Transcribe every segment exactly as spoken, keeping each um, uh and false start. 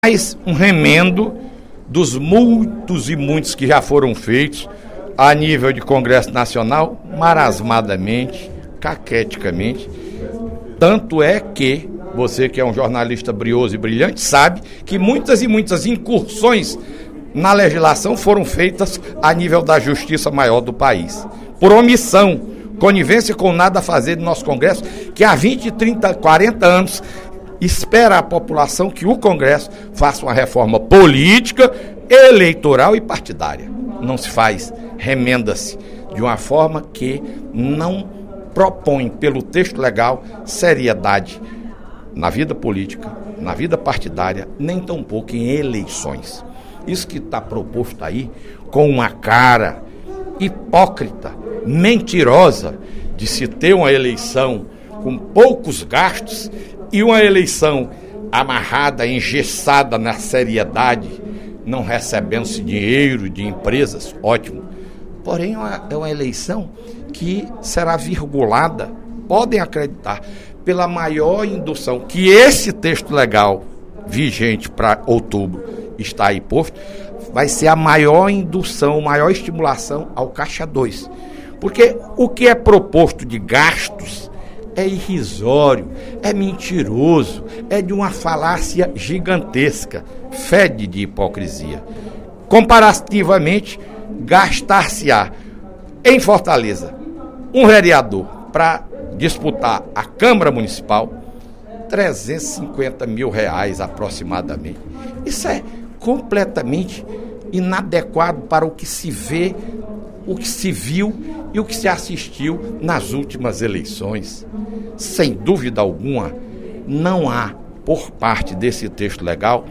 mais um remendo dos muitos e muitos que já foram feitos a nível de Congresso Nacional, marasmadamente, caqueticamente. Tanto é que você, que é um jornalista brioso e brilhante, sabe que muitas e muitas incursões na legislação foram feitas a nível da justiça maior do país, por omissão, conivência com nada a fazer do nosso Congresso, que há vinte, trinta, quarenta anos espera a população que o Congresso faça uma reforma política, eleitoral e partidária. Não se faz, remenda-se de uma forma que não propõe, pelo texto legal, seriedade na vida política, na vida partidária, nem tampouco em eleições. Isso que está proposto aí, com uma cara hipócrita, mentirosa, de se ter uma eleição com poucos gastos e uma eleição amarrada, engessada na seriedade, não recebendo-se dinheiro de empresas, ótimo. Porém, é uma eleição que será virgulada, podem acreditar, pela maior indução que esse texto legal vigente para outubro está aí posto, vai ser a maior indução, maior estimulação ao Caixa dois. Porque o que é proposto de gastos é irrisório, é mentiroso, é de uma falácia gigantesca, fede de hipocrisia. Comparativamente, gastar-se-á em Fortaleza um vereador para disputar a Câmara Municipal trezentos e cinquenta mil reais aproximadamente. Isso é completamente inadequado para o que se vê, o que se viu e o que se assistiu nas últimas eleições. Sem dúvida alguma, não há, por parte desse texto legal,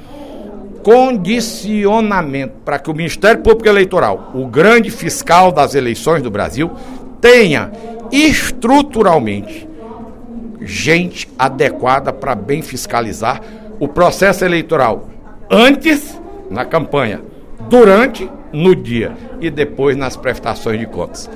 condicionamento para que o Ministério Público Eleitoral, o grande fiscal das eleições do Brasil, tenha estruturalmente gente adequada para bem fiscalizar o processo eleitoral antes, na campanha, durante, no dia e depois nas prestações de contas.